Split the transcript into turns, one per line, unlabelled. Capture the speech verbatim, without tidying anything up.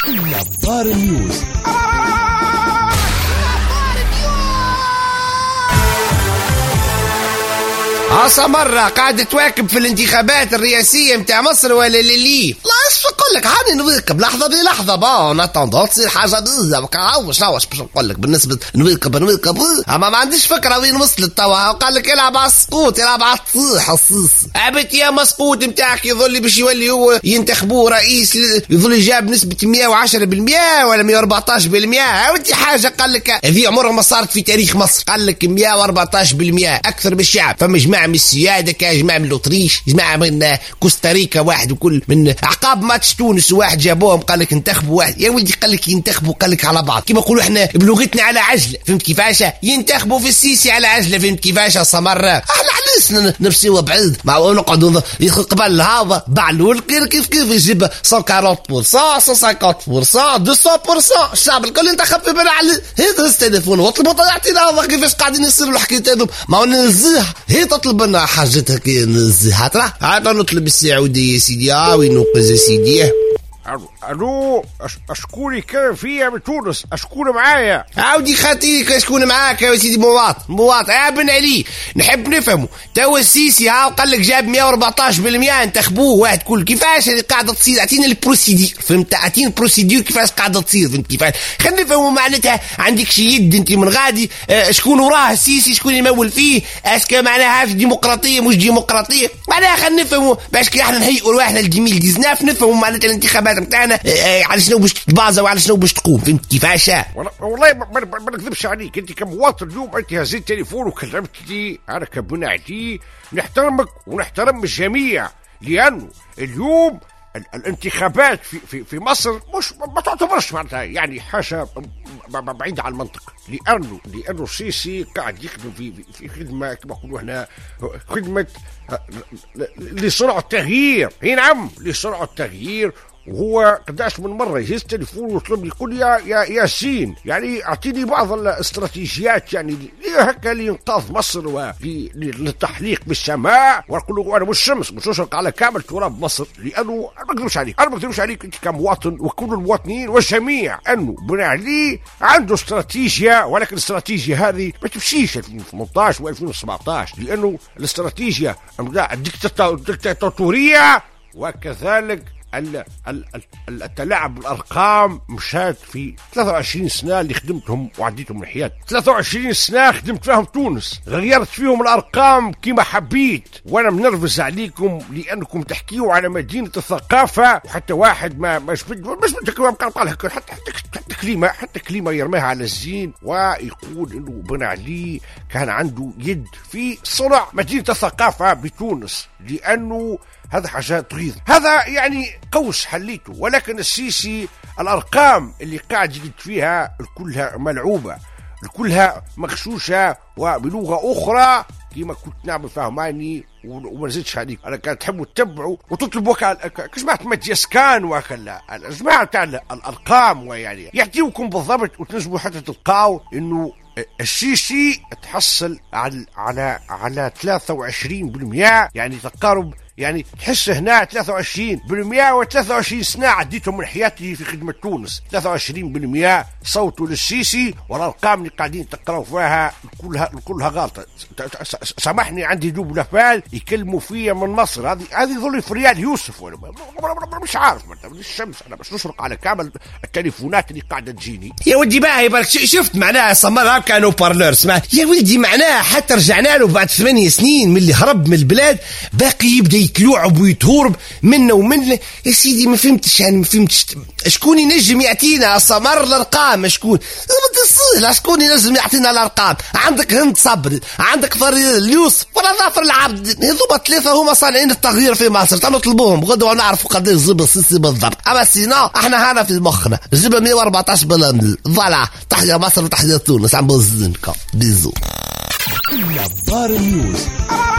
نظار نيوز.
عصا مرة قاعدة تواكب في الانتخابات الرئاسية متاع مصر ولا للي؟ لا اش نقول لك، هاني نواكب لحظة بلحظة با نتنض تصير حاجة بيزة وكاو شنو واش باش نقول لك بالنسبة نواكب نواكب اما ما عنديش فكرة وين وصلت توا. وقال لك العب على السقوط، العب على التصيح الصيص. عبت يا مسقوط نتاعك يظل باش يولي هو ينتخبوه رئيس، يظل جاب نسبة مية وعشرة بالمية ولا مية وأربعتاش بالمية. ودي حاجة قال لك هذه عمرها ما صارت في تاريخ مصر. قال لك مية وأربعتاش بالمية أكثر من الشعب. فما جماعة من السيادة، جماعة من الأوتريش، جماعة من كوستاريكا، واحد وكل من عقاب ماتش تونس واحد جابوهم قال لك انتخبوا واحد. يا ولدي قال لك ينتخبوا قال لك على بعض كما نقولوا احنا بلغتنا على عجلة. فهمت كيفاش؟ ينتخبوا في السيسي على عجلة. فهمت كيفاش؟ صمر احنا علاش نمشيو بعيد مع نقعدوا قبل هذا بعلول كيف كيف يجيب مية وأربعين بالمية مية وخمسين بالمية مئتين بالمية. الشعب الكل انتخب في بن علي. هي هز تليفون واطلبوا طلعتينا هذا كيفاش قاعدين يصيروا الحكاية هذوما. ما نزيه هي تطلب لنا حاجتها كي نزيها ترى عاد نطلب السعودية يا سيدي. اه وين نوقز يا سيدي؟
الو اشكوني كان فيها من تونس، اشكون معايا
عاودي خاطيك اشكون معاك يا سيدي مواطن مواطن يا بن علي. نحب نفهمه توا السيسي ها قال لك جاب مية وأربعتاش بالمية انتخبوه واحد كل. كيفاش هذه قاعده تصير؟ اعطينا البروسيدير. فهمت؟ اعطينا البروسيدير كيفاش قاعده تصير. فهمت كيفاش؟ خلينا نفهموا معناتها عندك شي يد انت من غادي اه شكون وراه السيسي، شكون يمول فيه، اسكا معناها في ديمقراطيه مش ديمقراطيه. معناها خلينا نفهموا باش كي احنا نهيئوا رواحنا للجميل ديزناف نفهموا معناتها الانتخابات نتاعنا على شنو باش تتبازا وعلى شنو باش تقوم. فهمت كيفاش؟
والله ما نكذبش عليك، انت كمواطن اليوم انت هزيت تليفون وكلمتني انا كبن علي. نحترمك ونحترم الجميع، لانه اليوم الانتخابات في في في مصر مش ما تعتبرش معناتها يعني حاجه بعيده عن المنطق، لانه لانه السيسي قاعد يخدم في في خدمه كما نقولوا احنا خدمه لصنع التغيير. اي نعم لصنع التغيير. وهو قداش من مرة يهز تليفون ويطلب لي يقول يا يا ياسين يعني اعطيني بعض الاستراتيجيات يعني هكا لإنقاذ مصر وللتحليق بالسماء. ونقول له انا مش شمس مش نشرق على كامل تراب مصر، لانه انا ما اكذبش عليك انا ما اكذبش عليك انت كمواطن وكل المواطنين والجميع انه بن علي عنده استراتيجية، ولكن الاستراتيجية هذه ما تمشيش ألفين وثمانية عشر و2017 لانه الاستراتيجية الدكتاتورية وكذلك التلاعب بالارقام مشات في ثلاثة وعشرين سنه اللي خدمتهم وعديتهم من حياتي. ثلاثة وعشرين سنه خدمت فيهم تونس، غيرت فيهم الارقام كما حبيت، وانا منرفز عليكم لانكم تحكيوا على مدينه الثقافه وحتى واحد ما مش مش بدكم قال حتى حتى كلمه حتى كلمه يرميها على الزين ويقول انه بن علي كان عنده يد في صنع مدينه الثقافه بتونس، لانه هذا حاجة تغيظ. هذا يعني قوس حليته. ولكن السيسي الأرقام اللي قاعد يجد فيها كلها ملعوبة، كلها مغشوشة وبلغة أخرى كما كنت نعمل فهماني وما نزيدش عليك. أنا كانت تحبوا تتبعوا وتطلبوا كجماعة مديسكان وكلا الجماعة تاع الأرقام ويعني يعطيوكم بالضبط وتنجموا حتى تلقاو إنه السيسي تحصل على على على ثلاثة وعشرين بالمية يعني تقارب. يعني تحس هنا ثلاثة وعشرين بالمية وثلاثة وعشرين سنة عديتهم من حياتي في خدمة تونس. ثلاثة وعشرين بالمية صوتوا للسيسي والأرقام اللي قاعدين تقرأوا فيها كلها كلها غلطة. سامحني عندي دوب لفال يكلموا فيا من مصر. هذه هذه ظل في ريال يوسف ولا مش عارف من الشمس. أنا بس نشرق على كامل التليفونات اللي قاعدة تجيني.
يا ولدي باهي برك شفت معناها صمرها كانوا بارلور اسمع يا ولدي معناها حتى رجعنا له بعد ثمانية سنين من اللي هرب من البلاد باقي يبدأ يتلوعب ويتهرب منا ومن. يا سيدي ما فهمتش يعني ما فهمتش شكون ينجم يعطينا صمر الارقام؟ شكون تصير شكون ينجم يعطينا الارقام؟ عندك هند صبري، عندك فريد اليوسف ولا ظافر العبد، هذوما ثلاثه هما صانعين التغيير في مصر. تعالوا نطلبوهم غدوه ونعرفوا قداش زب السيسي بالضبط. اما سينا احنا هنا في مخنا جيب مية وأربعتاش بالمية. فوالا تحيا مصر وتحيا تونس عم بوزنكم بيزو.
نظار نيوز.